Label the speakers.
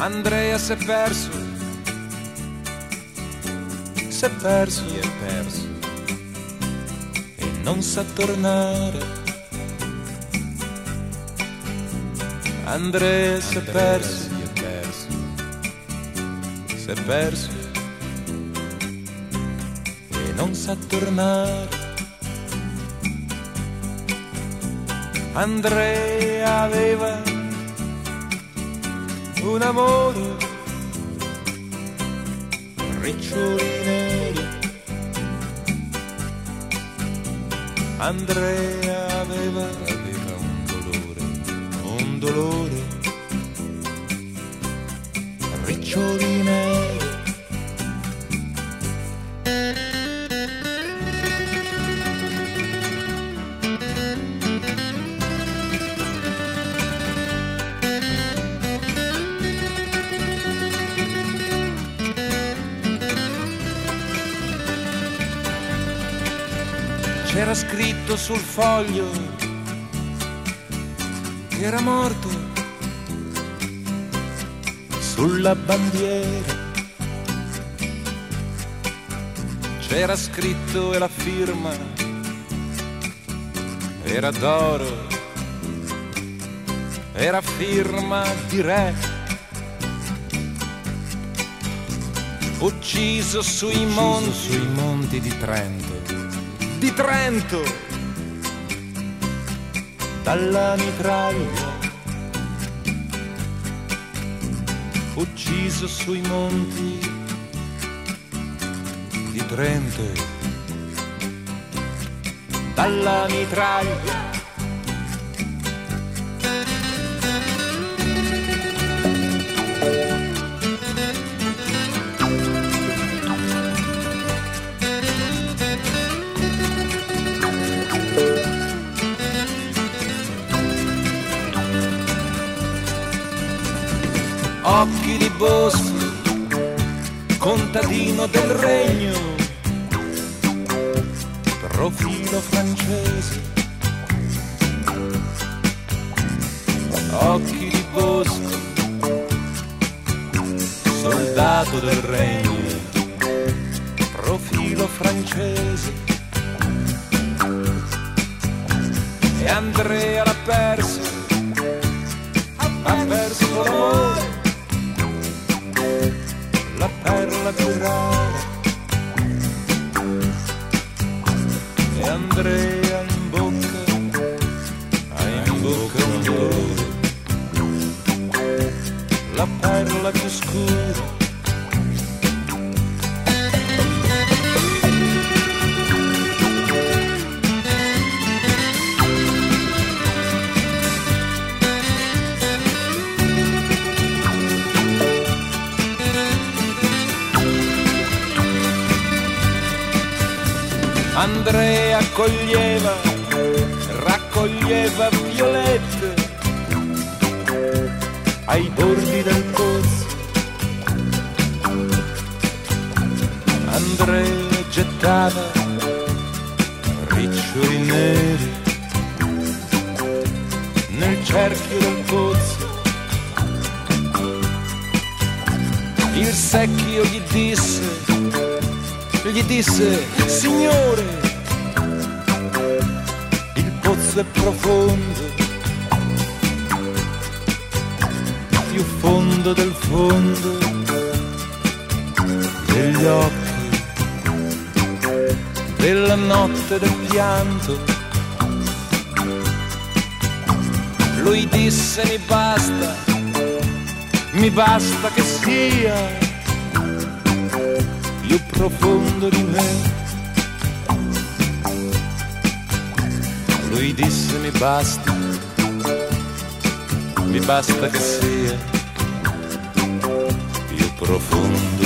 Speaker 1: Andrea si è perso, si è perso e non sa tornare. Andrea si è perso, si è perso e non sa tornare. Andrea aveva un amore, riccioli neri. Andrea aveva un dolore, riccioli neri. C'era scritto sul foglio che era morto, sulla bandiera c'era scritto e la firma era d'oro, era firma di re, ucciso sui monti di Trento, dalla mitraglia, ucciso sui monti di Trento, dalla mitraglia. Occhi di bosco, contadino del regno, profilo francese. Occhi di bosco, soldato del regno, profilo francese. E Andrea l'ha perso, ha perso l'amore, la perla più rara. E Andrea in bocca, ha in bocca un dolore, la perla più scura. Andrea raccoglieva violette ai bordi del pozzo. Andrea gettava riccioli neri nel cerchio del pozzo. Il secchio gli disse, signore, il pozzo è profondo, più fondo del fondo degli occhi, della notte del pianto. Lui disse, mi basta che sia più profondo di me. Lui disse, mi basta che sia più profondo